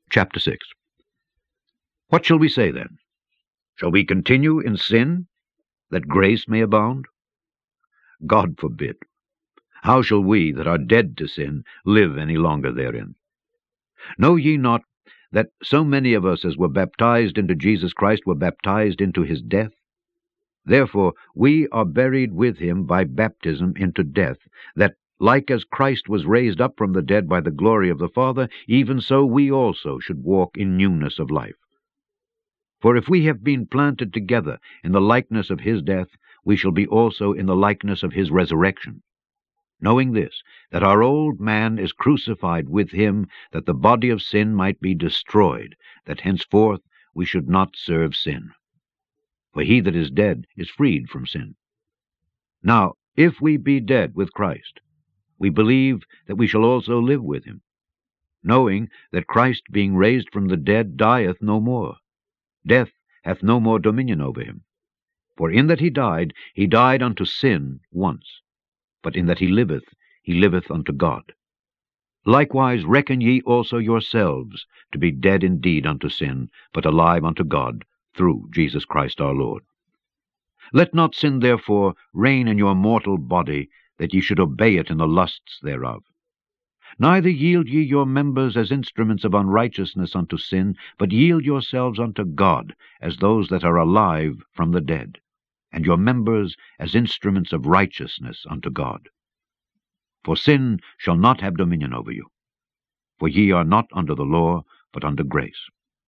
Chapter 6. What shall we say then? Shall we continue in sin, that grace may abound? God forbid. How shall we, that are dead to sin, live any longer therein? Know ye not that so many of us as were baptized into Jesus Christ were baptized into his death? Therefore we are buried with him by baptism into death, that, like as Christ was raised up from the dead by the glory of the Father, even so we also should walk in newness of life. For if we have been planted together in the likeness of his death, we shall be also in the likeness of his resurrection. Knowing this, that our old man is crucified with him, that the body of sin might be destroyed, that henceforth we should not serve sin. For he that is dead is freed from sin. Now, if we be dead with Christ, we believe that we shall also live with him, knowing that Christ, being raised from the dead, dieth no more. Death hath no more dominion over him. For in that he died unto sin once, but in that he liveth unto God. Likewise reckon ye also yourselves to be dead indeed unto sin, but alive unto God, through Jesus Christ our Lord. Let not sin therefore reign in your mortal body, that ye should obey it in the lusts thereof. Neither yield ye your members as instruments of unrighteousness unto sin, but yield yourselves unto God, as those that are alive from the dead, and your members as instruments of righteousness unto God. For sin shall not have dominion over you, for ye are not under the law, but under grace.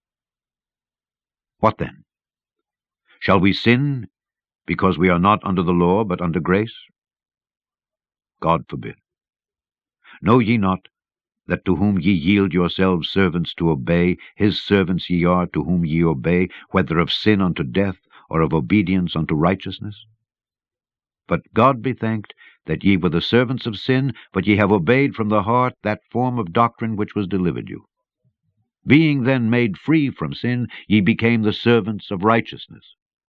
What then? Shall we sin because we are not under the law, but under grace? God forbid. Know ye not that to whom ye yield yourselves servants to obey, his servants ye are to whom ye obey, whether of sin unto death, or of obedience unto righteousness? But God be thanked that ye were the servants of sin, but ye have obeyed from the heart that form of doctrine which was delivered you. Being then made free from sin, ye became the servants of righteousness.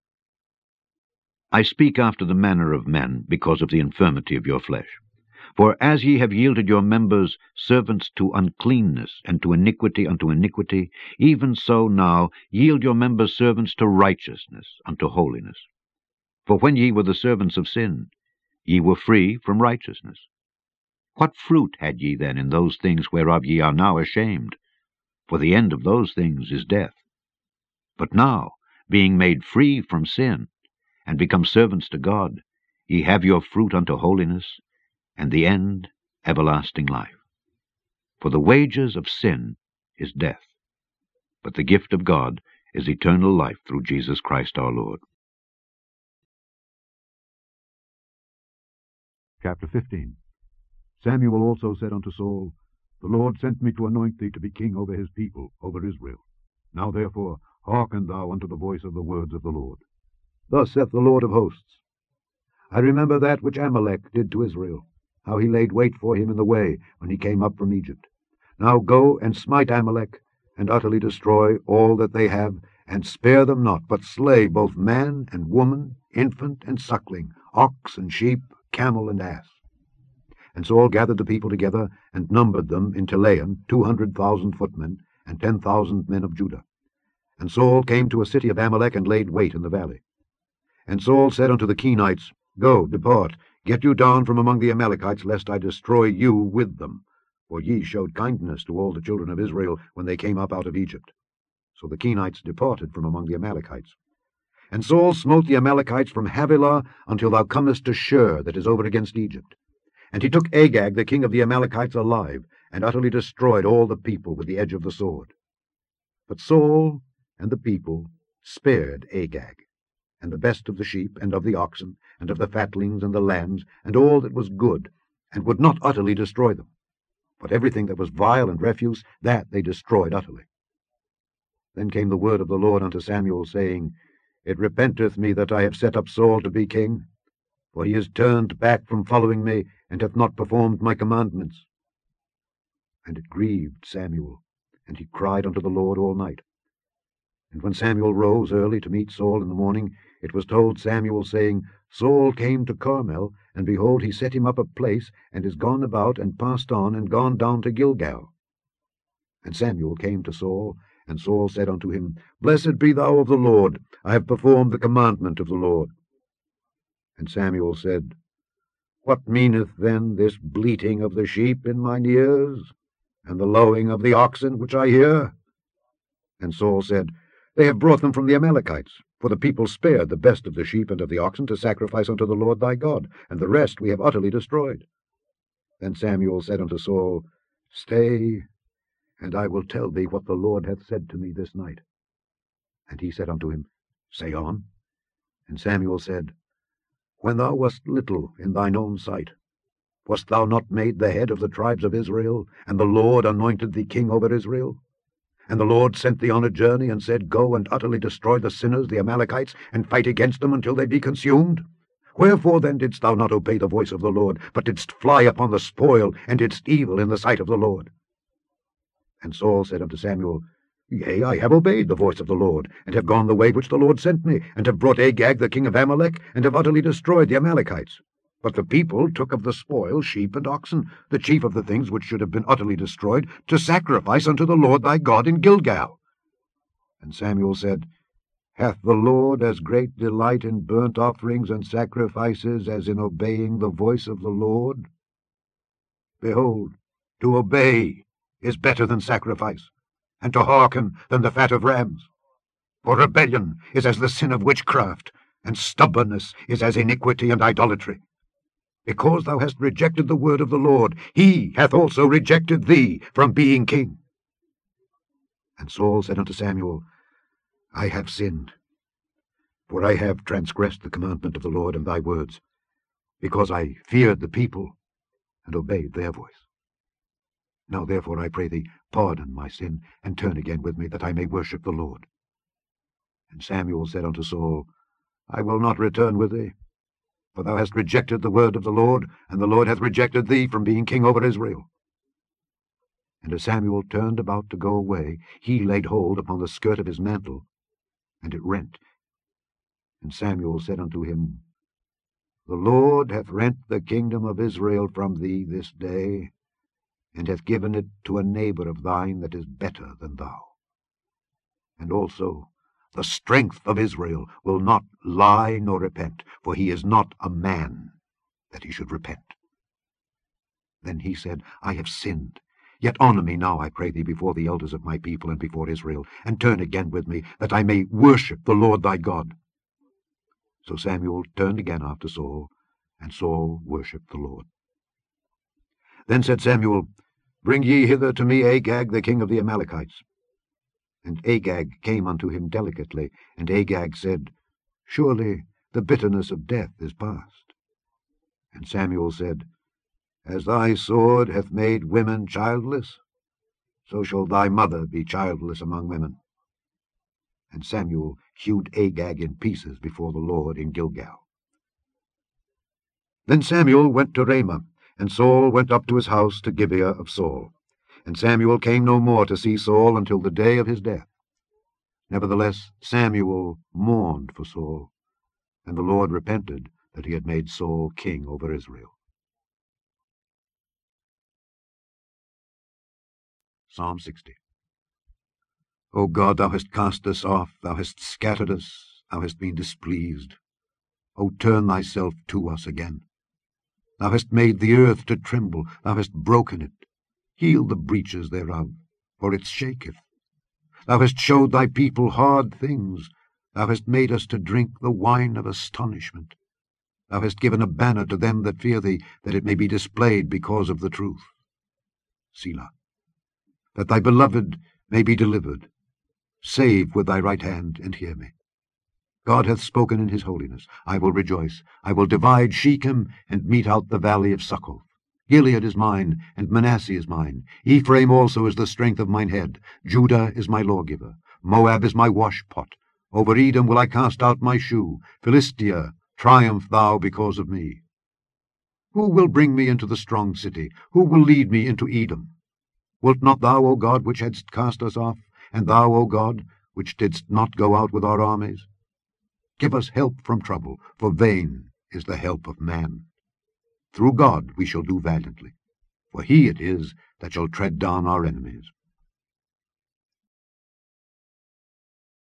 I speak after the manner of men, because of the infirmity of your flesh. For as ye have yielded your members servants to uncleanness, and to iniquity unto iniquity, even so now yield your members servants to righteousness unto holiness. For when ye were the servants of sin, ye were free from righteousness. What fruit had ye then in those things whereof ye are now ashamed? For the end of those things is death. But now, being made free from sin, and become servants to God, ye have your fruit unto holiness, and the end everlasting life. For the wages of sin is death, but the gift of God is eternal life through Jesus Christ our Lord. Chapter 15. Samuel also said unto Saul, The Lord sent me to anoint thee to be king over his people, over Israel. Now therefore hearken thou unto the voice of the words of the Lord. Thus saith the Lord of hosts, I remember that which Amalek did to Israel, how he laid wait for him in the way when he came up from Egypt. Now go and smite Amalek, and utterly destroy all that they have, and spare them not, but slay both man and woman, infant and suckling, ox and sheep, camel and ass. And Saul gathered the people together, and numbered them in Telaim 200,000 footmen, and 10,000 men of Judah. And Saul came to a city of Amalek, and laid wait in the valley. And Saul said unto the Kenites, Go, depart, get you down from among the Amalekites, lest I destroy you with them. For ye showed kindness to all the children of Israel when they came up out of Egypt. So the Kenites departed from among the Amalekites. And Saul smote the Amalekites from Havilah until thou comest to Shur, that is over against Egypt. And he took Agag the king of the Amalekites alive, and utterly destroyed all the people with the edge of the sword. But Saul and the people spared Agag, and the best of the sheep, and of the oxen, and of the fatlings, and the lambs, and all that was good, and would not utterly destroy them. But everything that was vile and refuse, that they destroyed utterly. Then came the word of the Lord unto Samuel, saying, It repenteth me that I have set up Saul to be king, for he is turned back from following me, and hath not performed my commandments. And it grieved Samuel, and he cried unto the Lord all night. And when Samuel rose early to meet Saul in the morning, it was told Samuel, saying, Saul came to Carmel, and behold, he set him up a place, and is gone about, and passed on, and gone down to Gilgal. And Samuel came to Saul, and Saul said unto him, Blessed be thou of the Lord, I have performed the commandment of the Lord. And Samuel said, What meaneth then this bleating of the sheep in mine ears, and the lowing of the oxen which I hear? And Saul said, They have brought them from the Amalekites, for the people spared the best of the sheep and of the oxen to sacrifice unto the Lord thy God, and the rest we have utterly destroyed. Then Samuel said unto Saul, Stay, and I will tell thee what the Lord hath said to me this night. And he said unto him, Say on. And Samuel said, When thou wast little in thine own sight, wast thou not made the head of the tribes of Israel, and the Lord anointed thee king over Israel? And the Lord sent thee on a journey, and said, Go and utterly destroy the sinners, the Amalekites, and fight against them until they be consumed? Wherefore then didst thou not obey the voice of the Lord, but didst fly upon the spoil, and didst evil in the sight of the Lord? And Saul said unto Samuel, Yea, I have obeyed the voice of the Lord, and have gone the way which the Lord sent me, and have brought Agag the king of Amalek, and have utterly destroyed the Amalekites. But the people took of the spoil sheep and oxen, the chief of the things which should have been utterly destroyed, to sacrifice unto the Lord thy God in Gilgal. And Samuel said, Hath the Lord as great delight in burnt offerings and sacrifices as in obeying the voice of the Lord? Behold, to obey is better than sacrifice, and to hearken than the fat of rams. For rebellion is as the sin of witchcraft, and stubbornness is as iniquity and idolatry. Because thou hast rejected the word of the Lord, he hath also rejected thee from being king. And Saul said unto Samuel, I have sinned, for I have transgressed the commandment of the Lord and thy words, because I feared the people and obeyed their voice. Now therefore I pray thee, pardon my sin, and turn again with me, that I may worship the Lord. And Samuel said unto Saul, I will not return with thee, for thou hast rejected the word of the Lord, and the Lord hath rejected thee from being king over Israel. And as Samuel turned about to go away, he laid hold upon the skirt of his mantle, and it rent. And Samuel said unto him, The Lord hath rent the kingdom of Israel from thee this day, and hath given it to a neighbor of thine that is better than thou. And also the strength of Israel will not lie nor repent, for he is not a man that he should repent. Then he said, I have sinned. Yet honor me now, I pray thee, before the elders of my people and before Israel, and turn again with me, that I may worship the Lord thy God. So Samuel turned again after Saul, and Saul worshipped the Lord. Then said Samuel, Bring ye hither to me Agag the king of the Amalekites. And Agag came unto him delicately, and Agag said, Surely the bitterness of death is past. And Samuel said, As thy sword hath made women childless, so shall thy mother be childless among women. And Samuel hewed Agag in pieces before the Lord in Gilgal. Then Samuel went to Ramah, and Saul went up to his house to Gibeah of Saul. And Samuel came no more to see Saul until the day of his death. Nevertheless Samuel mourned for Saul, and the Lord repented that he had made Saul king over Israel. Psalm 60. O God, thou hast cast us off, thou hast scattered us, thou hast been displeased. O turn thyself to us again. Thou hast made the earth to tremble, thou hast broken it. Heal the breaches thereof, for it shaketh. Thou hast showed thy people hard things. Thou hast made us to drink the wine of astonishment. Thou hast given a banner to them that fear thee, that it may be displayed because of the truth. Selah. That thy beloved may be delivered. Save with thy right hand, and hear me. God hath spoken in his holiness. I will rejoice. I will divide Shechem, and mete out the valley of Succoth. Gilead is mine, and Manasseh is mine. Ephraim also is the strength of mine head. Judah is my lawgiver. Moab is my washpot. Over Edom will I cast out my shoe. Philistia, triumph thou because of me. Who will bring me into the strong city? Who will lead me into Edom? Wilt not thou, O God, which hadst cast us off, and thou, O God, which didst not go out with our armies? Give us help from trouble, for vain is the help of man. Through God we shall do valiantly, for he it is that shall tread down our enemies.